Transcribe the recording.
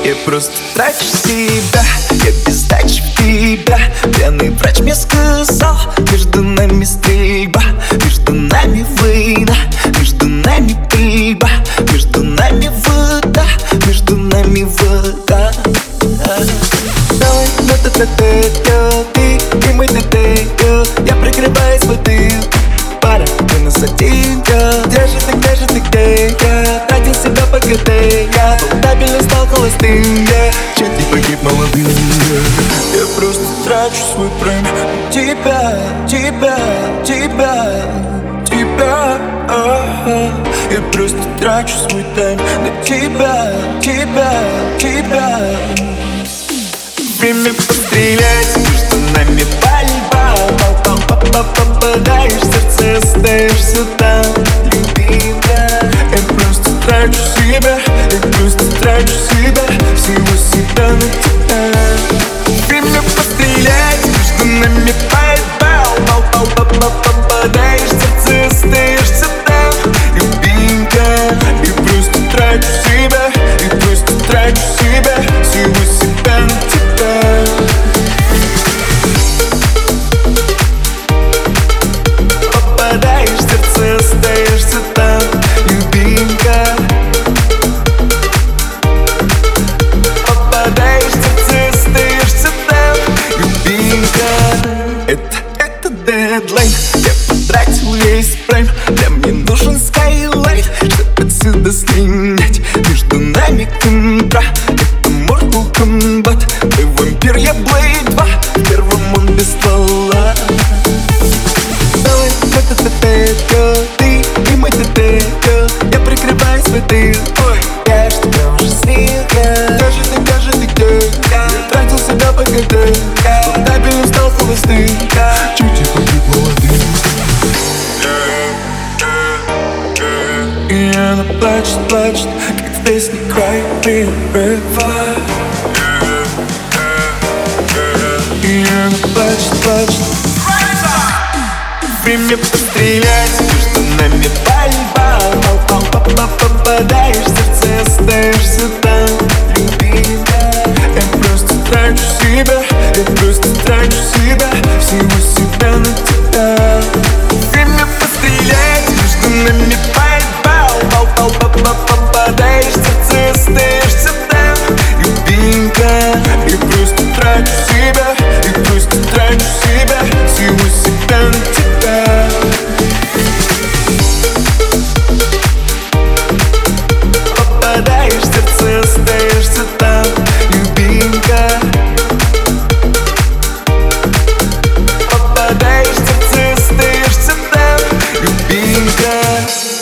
Я просто трачу себя, я без дачи в тебя. Пьяный врач мне сказал, между нами стрельба, между нами война, между нами пыльба, между нами вода, между нами вода. Давай на т-т-т-т, ты и мой т-т-т. Я прикрываюсь бутылкой, пара, ты нас один. Где же ты, где я? Тратил себя по КТ, я стабильно стал холостым. Чуть не погиб молодым. Я просто трачу свой прайм на тебя, тебя, тебя, тебя. Я просто трачу свой тайм на тебя, тебя, тебя. Время пострелять, между нами пальба. Попадаешь в сердце, остаешься там, любимая. Я просто трачу себя, я просто трачу себя, всего себя на тебя. Время пострелять, между нами пальба. Попадаешь в сердце, остаешься там, любимая. Я просто трачу себя, я просто трачу себя, всего себя на тебя. Попадаешь в сердце, остаешься там, любимка. Попадаешь в сердце, остаешься там, любимка. Это дедлайн, я потратил весь прайм. Для мне нужен скайлайт, чтобы отсюда слинять. Между нами контра, это Mortal Kombat. Ты вампир, я Blade 2, в первом он без ствола. Давай на т-т-т-т, ты и мой т-т-т. Я прикрываюсь бутылкой, я ж тебя уже слил. Где же ты, где я? Тратил себя по КТ, стабильно стал холостым. Чуть не погиб молодым. И она плачет, плачет, как в песне Cry Me a River. И она плачет, плачет. Время пострелять, между нами пальба. Попадаешь в сердце, остаешься там, любимая. Я просто трачу себя, я просто трачу себя, всего себя на тебя. Время пострелять, между нами пальба. Попадаешь в сердце, остаешься там, любимка. Я просто трачу себя, я просто трачу себя, всего себя на тебя. Попадаешь в сердце, остаешься там, любимка. Попадаешь в сердце, остаешься там, любимка.